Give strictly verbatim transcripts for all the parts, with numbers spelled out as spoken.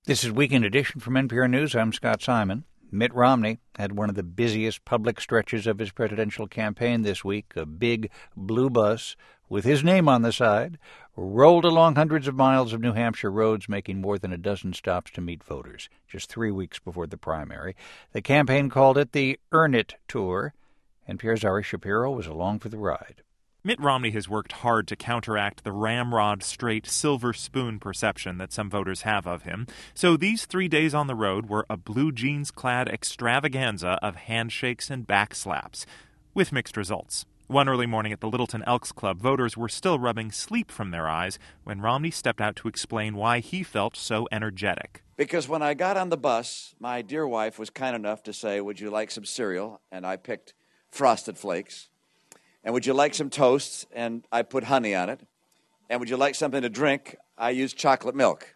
This is Weekend Edition from N P R News. I'm Scott Simon. Mitt Romney had one of the busiest public stretches of his presidential campaign this week. A big blue bus with his name on the side rolled along hundreds of miles of New Hampshire roads, making more than a dozen stops to meet voters, just three weeks before the primary. The campaign called it the Earn It Tour. N P R's Ari Shapiro was along for the ride. Mitt Romney has worked hard to counteract the ramrod straight silver spoon perception that some voters have of him. So these three days on the road were a blue jeans-clad extravaganza of handshakes and backslaps, with mixed results. One early morning at the Littleton Elks Club, voters were still rubbing sleep from their eyes when Romney stepped out to explain why he felt so energetic. Because when I got on the bus, my dear wife was kind enough to say, "Would you like some cereal?" And I picked Frosted Flakes. And would you like some toast? And I put honey on it. And would you like something to drink? I used chocolate milk.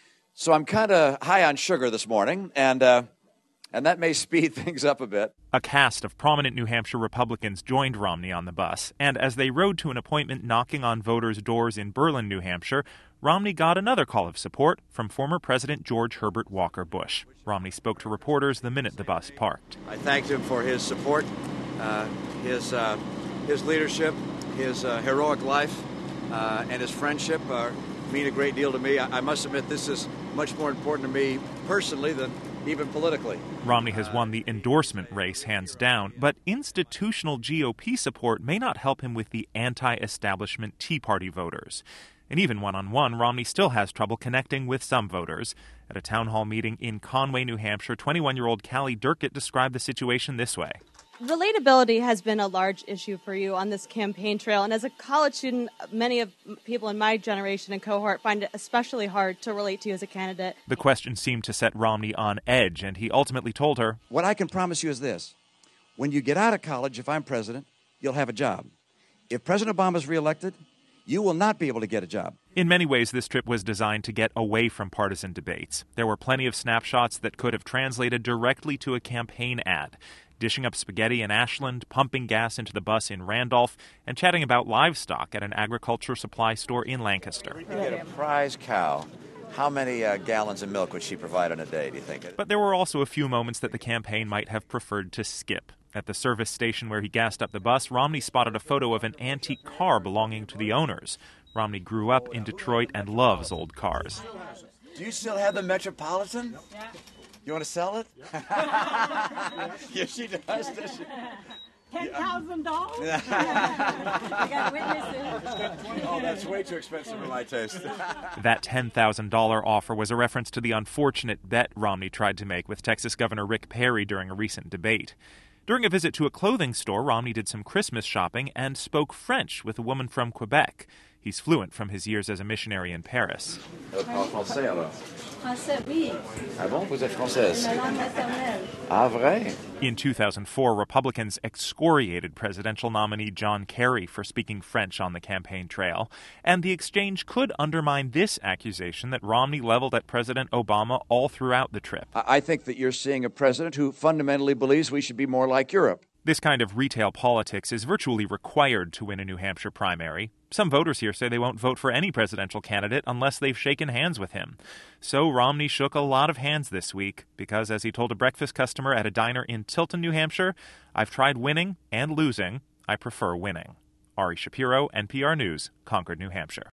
So I'm kind of high on sugar this morning, and uh, and that may speed things up a bit. A cast of prominent New Hampshire Republicans joined Romney on the bus, and as they rode to an appointment knocking on voters' doors in Berlin, New Hampshire, Romney got another call of support from former President George Herbert Walker Bush. Romney spoke to reporters the minute the bus parked. I thanked him for his support, uh, his... Uh, His leadership, his uh, heroic life, uh, and his friendship uh, mean a great deal to me. I, I must admit this is much more important to me personally than even politically. Romney has won the endorsement race hands down, but institutional G O P support may not help him with the anti-establishment Tea Party voters. And even one-on-one, Romney still has trouble connecting with some voters. At a town hall meeting in Conway, New Hampshire, twenty-one-year-old Callie Durkett described the situation this way. Relatability has been a large issue for you on this campaign trail, and as a college student, many of people in my generation and cohort find it especially hard to relate to you as a candidate. The question seemed to set Romney on edge, and he ultimately told her, "What I can promise you is this. When you get out of college, if I'm president, you'll have a job. If President Obama is reelected, you will not be able to get a job." In many ways, this trip was designed to get away from partisan debates. There were plenty of snapshots that could have translated directly to a campaign ad. Dishing up spaghetti in Ashland, pumping gas into the bus in Randolph, and chatting about livestock at an agriculture supply store in Lancaster. You get a prize cow. How many uh, gallons of milk would she provide on a day, do you think? But there were also a few moments that the campaign might have preferred to skip. At the service station where he gassed up the bus, Romney spotted a photo of an antique car belonging to the owners. Romney grew up in Detroit and loves old cars. Do you still have the Metropolitan? Yeah. You want to sell it? Yes, she does, does she? ten thousand dollars? I got witnesses. Oh, that's way too expensive for my taste. That ten thousand dollars offer was a reference to the unfortunate bet Romney tried to make with Texas Governor Rick Perry during a recent debate. During a visit to a clothing store, Romney did some Christmas shopping and spoke French with a woman from Quebec. He's fluent from his years as a missionary in Paris. Français, alors? Français, oui. Ah bon, vous êtes française? La langue maternelle. Ah, vrai? In two thousand four, Republicans excoriated presidential nominee John Kerry for speaking French on the campaign trail, and the exchange could undermine this accusation that Romney leveled at President Obama all throughout the trip. I think that you're seeing a president who fundamentally believes we should be more like Europe. This kind of retail politics is virtually required to win a New Hampshire primary. Some voters here say they won't vote for any presidential candidate unless they've shaken hands with him. So Romney shook a lot of hands this week because, as he told a breakfast customer at a diner in Tilton, New Hampshire, "I've tried winning and losing. I prefer winning." Ari Shapiro, N P R News, Concord, New Hampshire.